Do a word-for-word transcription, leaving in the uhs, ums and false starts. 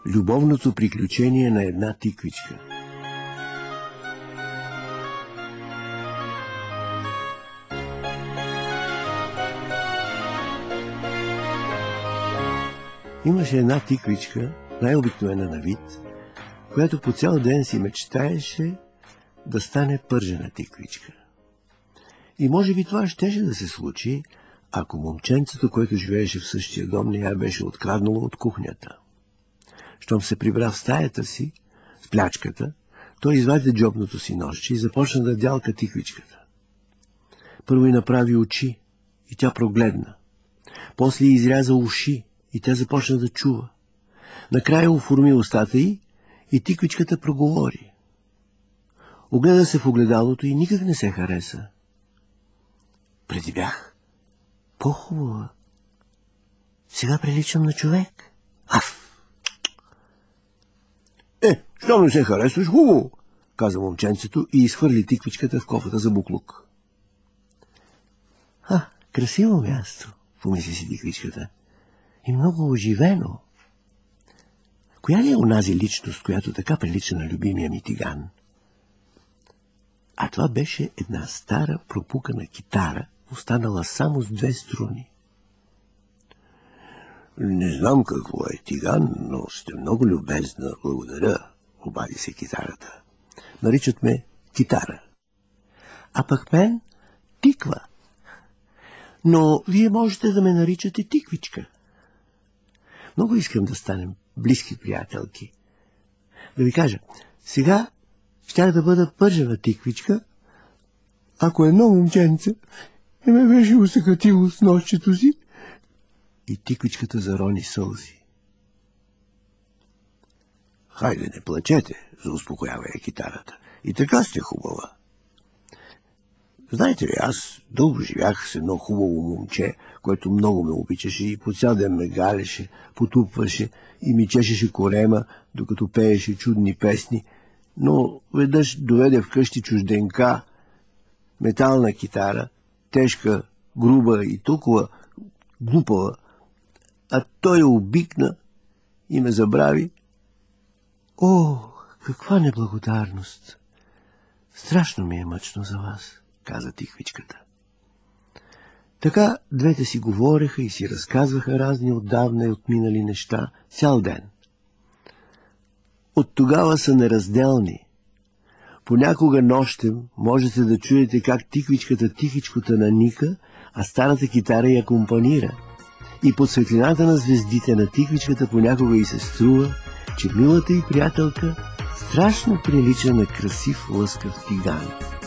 Любовното приключение на една тиквичка. Имаше една тиквичка, най-обикновена на вид, която по цял ден си мечтаеше да стане пържена тиквичка. И може би това щеше да се случи, ако момченцето, което живееше в същия дом, не я беше откраднало от кухнята. Щом се прибра в стаята си, с плячката, той извади джобното си ножче и започна да дялка тиквичката. Първо й направи очи и тя прогледна. После й изряза уши и тя започна да чува. Накрая оформи устата й и тиквичката проговори. Огледа се в огледалото и никак не се хареса. Преди бях по-хубава. Сега приличам на човек. Аф! Е, щом не се харесваш, хубаво, каза момченцето и изхвърли тиквичката в кофата за буклук. А, красиво място, помисли си тиквичката. И много оживено. Коя ли е онази личност, която така прилича на любимия ми тиган? А това беше една стара пропукана китара, останала само с две струни. Не знам какво е, тиган, но сте много любезна, благодаря, обади се китарата. Наричат ме китара. А пък мен тиква. Но вие можете да ме наричате тиквичка. Много искам да станем близки приятелки. Да ви кажа, сега щях да бъда пържена тиквичка, ако едно момченце не ме беше усъкатило с нощчето си. И тиквичката зарони сълзи. Хайде, не плачете, зауспокоява я китарата. И така сте хубава. Знаете ли, аз дълго живях с едно хубаво момче, което много ме обичаше и по цял ден ме галеше, потупваше и ми чешеше корема, докато пееше чудни песни, но веднъж доведе вкъщи чужденка, метална китара, тежка, груба и толкова глупава, а той я обикна и ме забрави. О, каква неблагодарност! Страшно ми е мъчно за вас, каза тиквичката. Така двете си говореха и си разказваха разни отдавна и отминали неща цял ден. От тогава са неразделни. Понякога нощем можете да чуете как тиквичката тихичкото наника, а старата китара я акомпанира. И под светлината на звездите на тиквичката понякога й се струва, че милата й приятелка страшно прилича на красив лъскав тиган.